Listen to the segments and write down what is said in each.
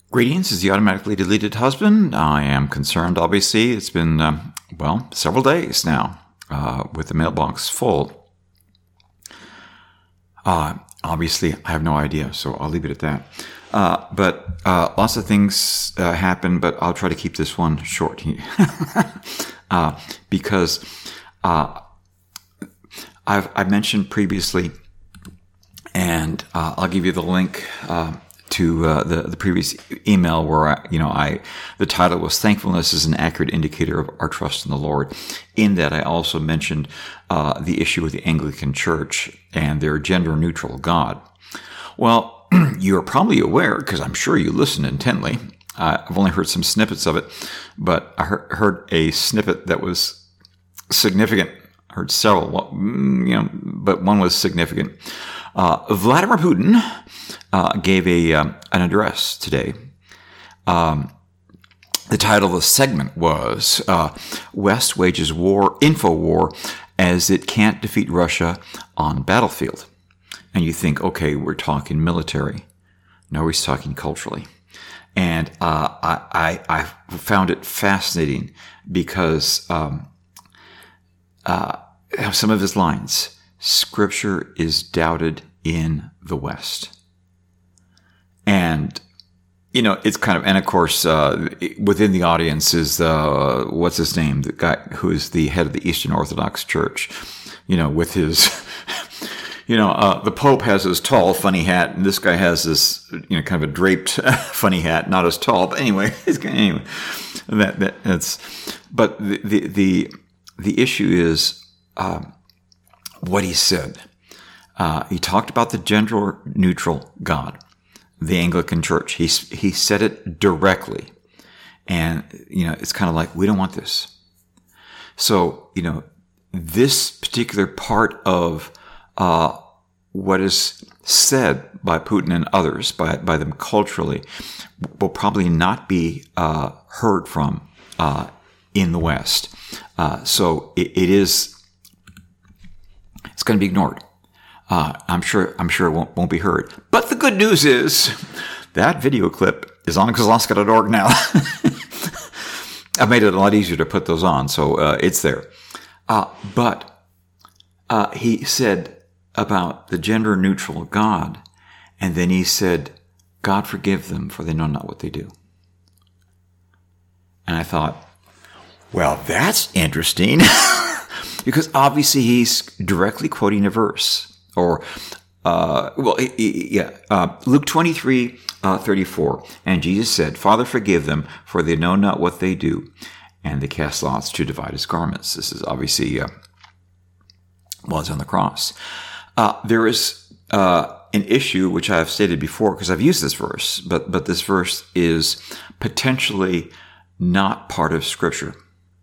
Greetings, is the automatically deleted husband. I am concerned, obviously. It's been, several days now with the mailbox full. Obviously, I have no idea, so I'll leave it at that. But lots of things happen, but I'll try to keep this one short because I've mentioned previously, and I'll give you the link to the previous email where the title was "Thankfulness is an Accurate Indicator of Our Trust in the Lord." In that, I also mentioned the issue with the Anglican Church and their gender-neutral God. Well, you're probably aware, because I'm sure you listen intently. I've only heard some snippets of it, but I heard a snippet that was significant. I heard several, but one was significant. Vladimir Putin gave an address today. The title of the segment was West Wages War, Info War, as it can't defeat Russia on battlefield. And you think, okay, we're talking military. No, he's talking culturally. And I found it fascinating because some of his lines, Scripture is doubted in the West. And, it's kind of, and of course, within the audience is, what's his name? The guy who is the head of the Eastern Orthodox Church, with his, the Pope has his tall, funny hat, and this guy has this, kind of a draped, funny hat, not as tall, but anyway, that's, but the issue is, what he said. He talked about the gender-neutral God, the Anglican Church. He said it directly. And, it's kind of like, we don't want this. So, this particular part of what is said by Putin and others, by them culturally, will probably not be heard from in the West. So it's going to be ignored. I'm sure it won't be heard. But the good news is that video clip is on Kozlowska.org now. I've made it a lot easier to put those on, so it's there. But he said about the gender-neutral God, and then he said, God forgive them, for they know not what they do. And I thought, well, that's interesting. Because obviously he's directly quoting a verse. Or, Luke 23:34. And Jesus said, Father, forgive them, for they know not what they do. And they cast lots to divide his garments. This is obviously, while he's on the cross. There is an issue, which I have stated before, because I've used this verse, but this verse is potentially not part of Scripture.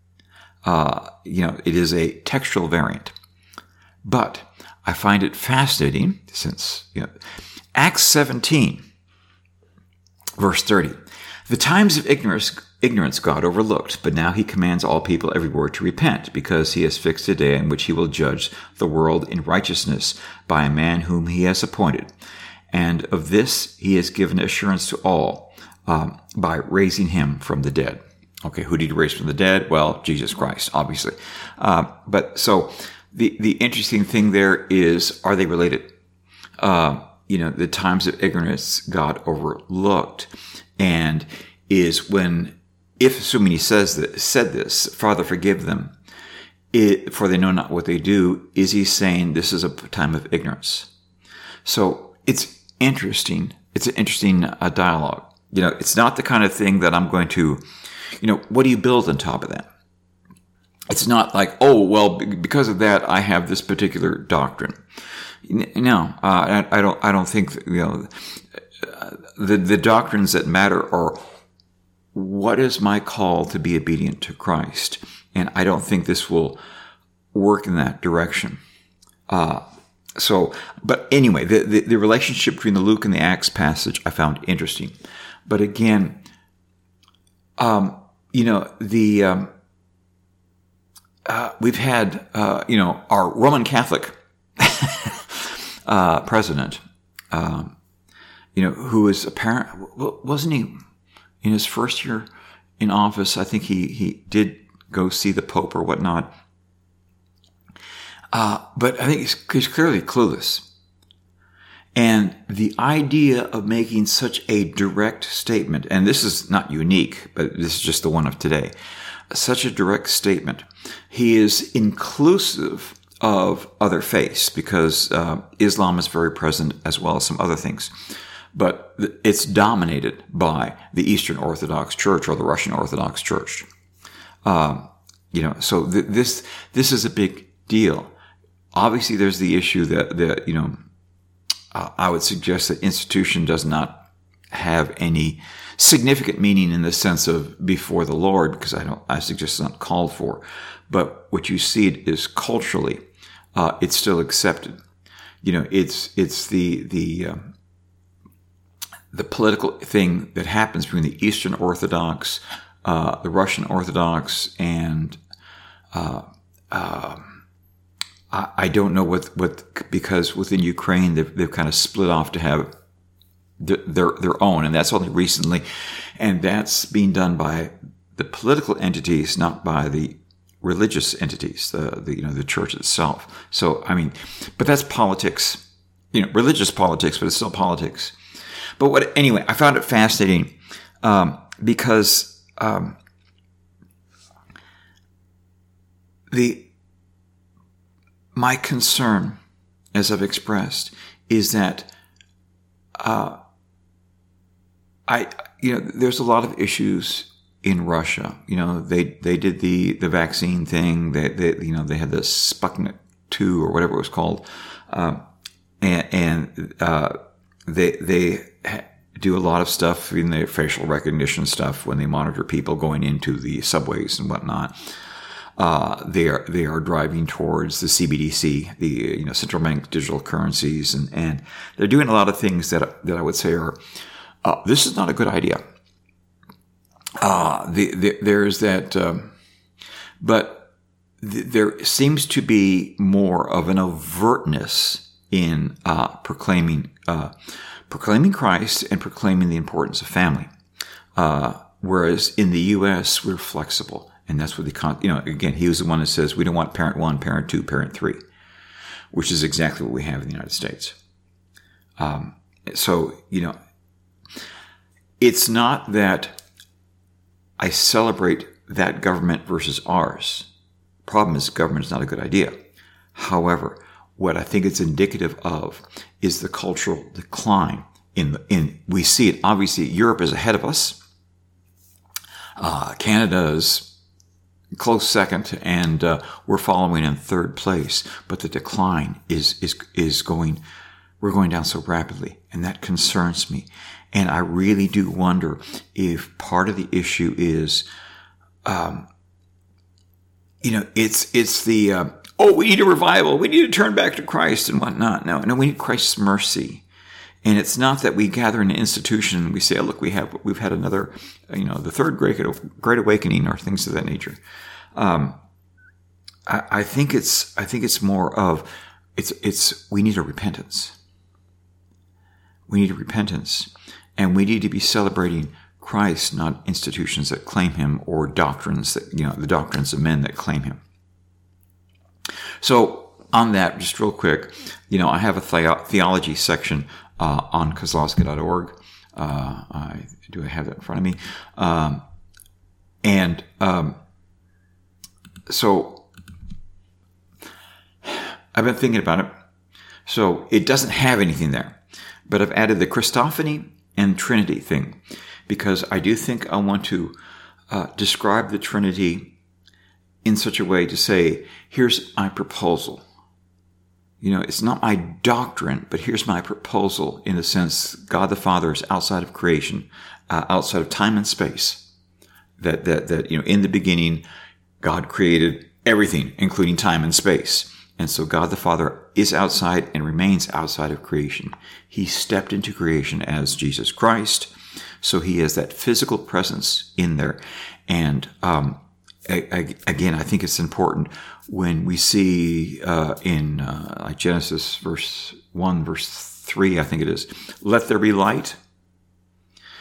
It is a textual variant. But I find it fascinating since, Acts 17, verse 30. The times of ignorance God overlooked, but now he commands all people everywhere to repent, because he has fixed a day in which he will judge the world in righteousness by a man whom he has appointed. And of this he has given assurance to all by raising him from the dead. Okay, who did he raise from the dead? Well, Jesus Christ, obviously. But so the interesting thing there is, are they related? The times of ignorance God overlooked, and is when, if assuming he said this, Father, forgive them, for they know not what they do, is he saying this is a time of ignorance? So it's interesting. It's an interesting dialogue. It's not the kind of thing that I'm going to, what do you build on top of that? It's not like, oh, well, because of that, I have this particular doctrine. No, I don't think, the doctrines that matter are, what is my call to be obedient to Christ? And I don't think this will work in that direction. But anyway, the relationship between the Luke and the Acts passage I found interesting. But again, we've had, our Roman Catholic president, who is apparent, wasn't he? in his first year in office. I think he did go see the Pope or whatnot. But I think he's clearly clueless. And the idea of making such a direct statement, and this is not unique, but this is just the one of today, such a direct statement. He is inclusive of other faiths because Islam is very present as well as some other things. But it's dominated by the Eastern Orthodox Church or the Russian Orthodox Church. So this is a big deal. Obviously, there's the issue that I would suggest that institution does not have any significant meaning in the sense of before the Lord, because I suggest it's not called for. But what you see is culturally, it's still accepted. It's the political thing that happens between the Eastern Orthodox, the Russian Orthodox, and I don't know what because within Ukraine they've kind of split off to have their own, and that's only recently, and that's being done by the political entities, not by the religious entities, the church itself. So but that's politics, religious politics, but it's still politics. But anyway, I found it fascinating because my concern, as I've expressed, is that there's a lot of issues in Russia. They did the vaccine thing. They had the Sputnik 2 or whatever it was called, and they do a lot of stuff in their facial recognition stuff when they monitor people going into the subways and whatnot. They are driving towards the CBDC, the central bank digital currencies, and they're doing a lot of things that I would say are this is not a good idea. There's that, but there seems to be more of an overtness in proclaiming Christ and proclaiming the importance of family, whereas in the U.S. we're flexible. And that's what again, he was the one that says we don't want parent 1, parent 2, parent 3, which is exactly what we have in the United States. It's not that I celebrate that government versus ours. Problem is, government is not a good idea. However, what I think it's indicative of is the cultural decline we see it. Obviously, Europe is ahead of us. Canada is close second, and we're following in third place. But the decline is going. We're going down so rapidly, and that concerns me. And I really do wonder if part of the issue is, it's the we need a revival, we need to turn back to Christ and whatnot. No, we need Christ's mercy. And it's not that we gather in an institution and we say, oh, look, we've had another, the third great awakening or things of that nature. I think it's more of, we need a repentance. We need a repentance, and we need to be celebrating Christ, not institutions that claim him or doctrines that, the doctrines of men that claim him. So on that, just real quick, I have a theology section on Kozlowski.org. I have that in front of me. So I've been thinking about it. So it doesn't have anything there, but I've added the Christophany and Trinity thing because I do think I want to describe the Trinity in such a way to say, here's my proposal. It's not my doctrine, but here's my proposal in the sense God the Father is outside of creation, outside of time and space. That in the beginning, God created everything, including time and space. And so God the Father is outside and remains outside of creation. He stepped into creation as Jesus Christ. So he has that physical presence in there. And again, I think it's important when we see in Genesis verse 1, verse 3, I think it is, let there be light.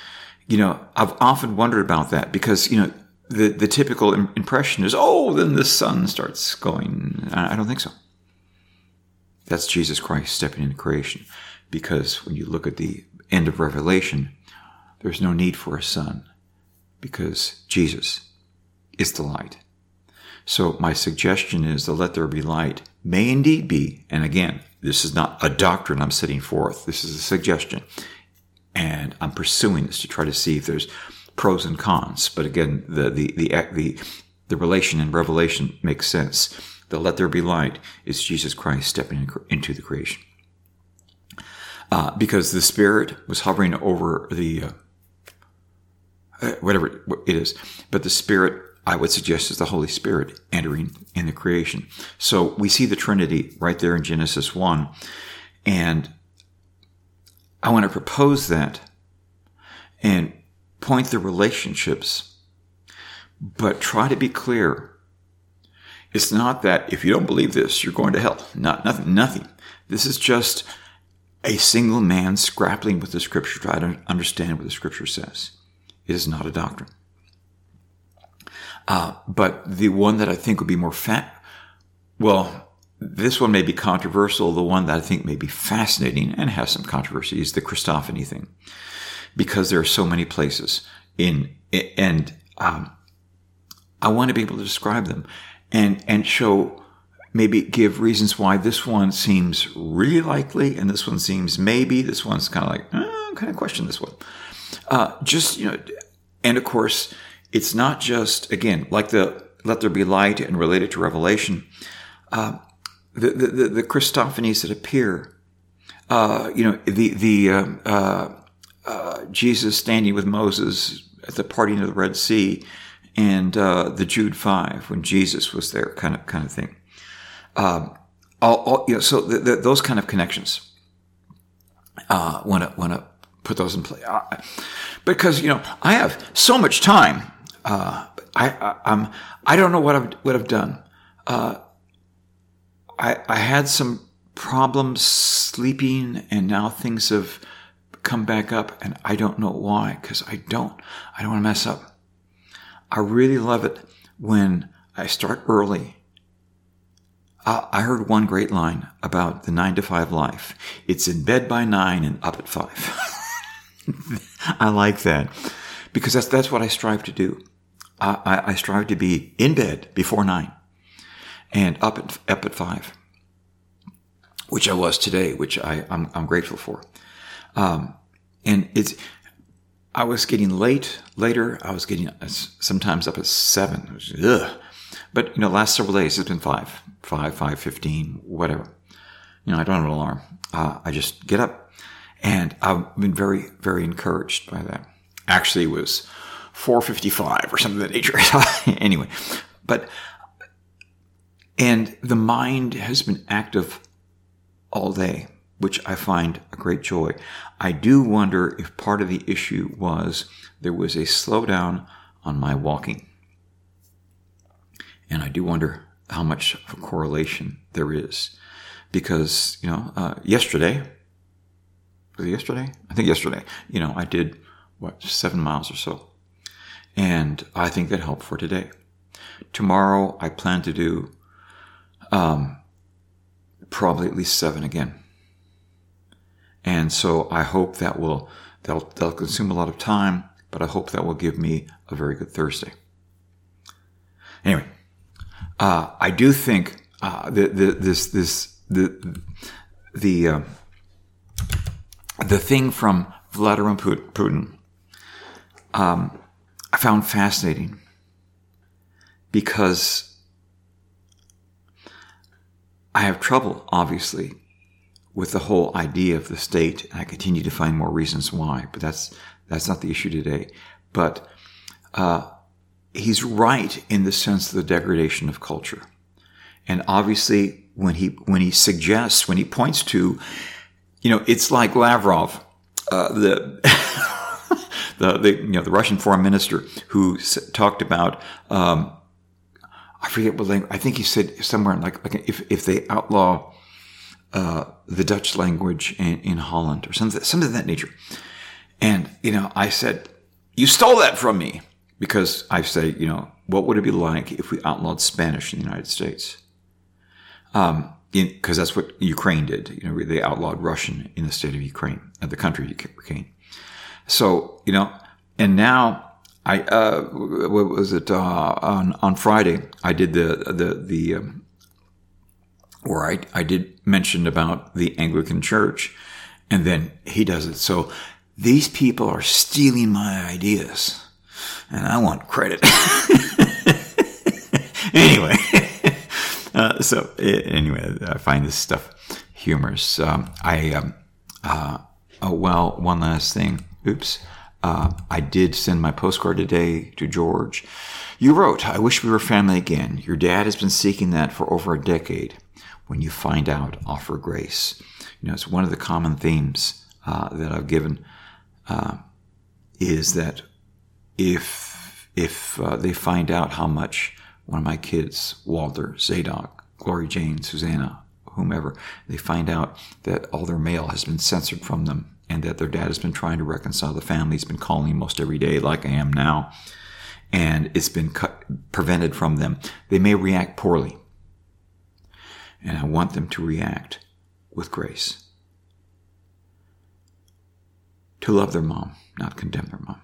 I've often wondered about that because, the typical impression is, then the sun starts going. I don't think so. That's Jesus Christ stepping into creation. Because when you look at the end of Revelation, there's no need for a sun because Jesus is the light. So my suggestion is the let there be light may indeed be, and again, this is not a doctrine I'm setting forth. This is a suggestion. And I'm pursuing this to try to see if there's pros and cons. But again, the relation in Revelation makes sense. The let there be light is Jesus Christ stepping into the creation. Because the Spirit was hovering over the, whatever it is. But the Spirit, I would suggest, is the Holy Spirit entering in the creation. So we see the Trinity right there in Genesis 1. And I want to propose that and point the relationships, but try to be clear. It's not that if you don't believe this, you're going to hell. Nothing. This is just a single man grappling with the Scripture, trying to understand what the Scripture says. It is not a doctrine. But the one that I think would be more this one may be controversial. The one that I think may be fascinating and has some controversy is the Christophany thing, because there are so many places and I want to be able to describe them and show, maybe give reasons why this one seems really likely and this one seems maybe. This one's kind of like, kind of question this one. And of course, it's not just, again, like the let there be light and related to Revelation. The Christophanies that appear, Jesus standing with Moses at the parting of the Red Sea, and the Jude 5 when Jesus was there, kind of thing. So those kind of connections. Want to put those in play because I have so much time. I don't know what I've done. I had some problems sleeping, and now things have come back up, and I don't know why, because I don't want to mess up. I really love it when I start early. I heard one great line about the 9-to-5 life. It's in bed by 9 and up at 5. I like that because that's what I strive to do. I strive to be in bed before 9 and up at 5, which I was today, which I'm grateful for. And I was getting later. I was getting sometimes up at 7. But, last several days it's been 5:15, whatever. I don't have an alarm. I just get up, and I've been very, very encouraged by that. Actually, it was 4:55 or something of that nature. Anyway, and the mind has been active all day, which I find a great joy. I do wonder if part of the issue was there was a slowdown on my walking. And I do wonder how much of a correlation there is. Because, yesterday, was it yesterday? I think yesterday, I did, 7 miles or so. And I think that helped for today. Tomorrow, I plan to do probably at least 7 again. And so I hope that'll consume a lot of time, but I hope that will give me a very good Thursday. Anyway, I do think the thing from Vladimir Putin I found fascinating because I have trouble, obviously, with the whole idea of the state, and I continue to find more reasons why, but that's not the issue today. But he's right in the sense of the degradation of culture. And obviously, when he points to, it's like Lavrov, the Russian foreign minister, who talked about, I forget what language. I think he said somewhere like if they outlaw the Dutch language in Holland or something of that nature. And I said, you stole that from me. Because I say, what would it be like if we outlawed Spanish in the United States? Because that's what Ukraine did. They outlawed Russian in the state of Ukraine, the country Ukraine. So, and now what was it? On Friday, I did where I did mention about the Anglican Church, and then he does it. So these people are stealing my ideas. And I want credit. Anyway, I find this stuff humorous. One last thing. Oops. I did send my postcard today to George. You wrote, "I wish we were family again. Your dad has been seeking that for over a decade. When you find out, offer grace." It's one of the common themes that I've given is that if they find out how much one of my kids, Walter, Zadok, Glory Jane, Susanna, whomever, they find out that all their mail has been censored from them and that their dad has been trying to reconcile the family. He's been calling most every day like I am now, and it's been prevented from them. They may react poorly, and I want them to react with grace. To love their mom, not condemn their mom.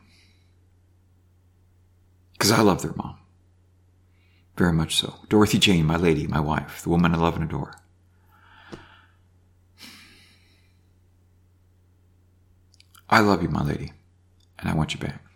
Because I love their mom. Very much so. Dorothy Jane, my lady, my wife, the woman I love and adore. I love you, my lady, and I want you back.